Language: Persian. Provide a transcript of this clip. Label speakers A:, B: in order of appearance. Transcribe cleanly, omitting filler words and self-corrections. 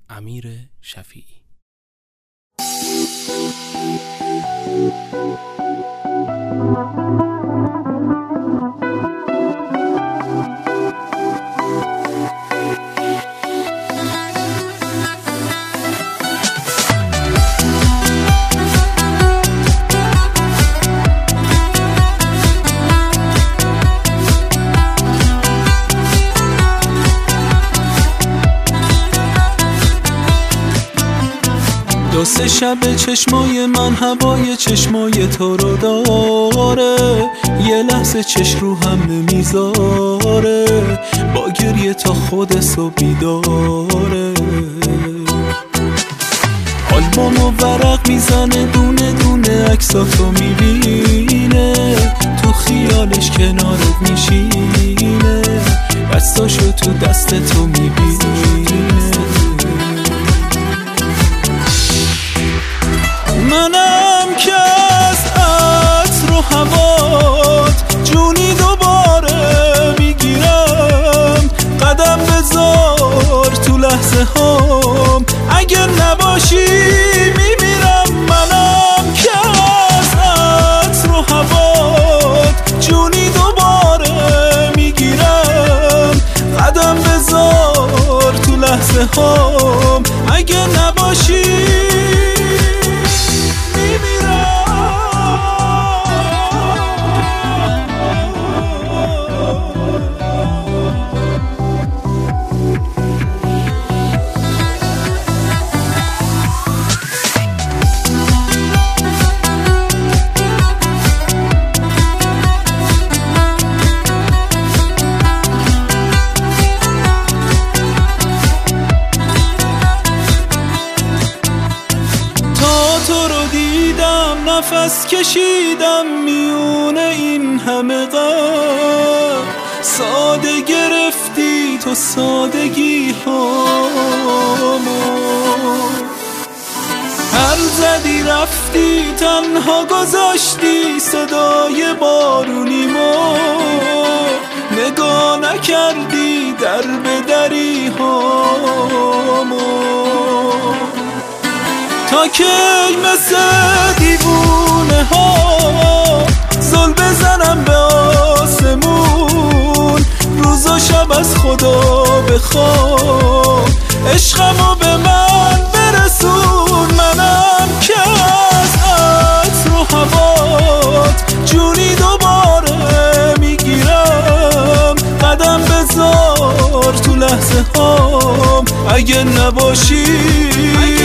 A: امیر شفیعی.
B: دو سه شب چشمای من هوای چشمای تو رو داره، یه لحظه چشم رو هم نمیذاره، با گریه تا خود صبح بیداره. آلبوم و ورق میزنه، دونه دونه عکساتو میبینه، تو خیالش کنارت میشینه، دستاشو تو دست تو میبینه. منم که از عطر و هوات جونی دوباره میگیرم، قدم بذار تو لحظه هام، اگه نباشی میمیرم. منم که از عطر و هوات جونی دوباره میگیرم، قدم بذار تو لحظه هام، اگه نباشی نفس کشیدم میونه این همه غم، ساده گرفتی تو سادگی هامو، پر زدی رفتی تنها گذاشتی صدای بارونیمو، نگاه نکردی در به دری هامو، تا کی مثل دیوونه ها زل بزنم به آسمون، روز و شب از خدا بخوام، عشقمو به من برسون. منم که از عطر و هوات جونی دوباره میگیرم، قدم بذار تو لحظه هام، اگه نباشی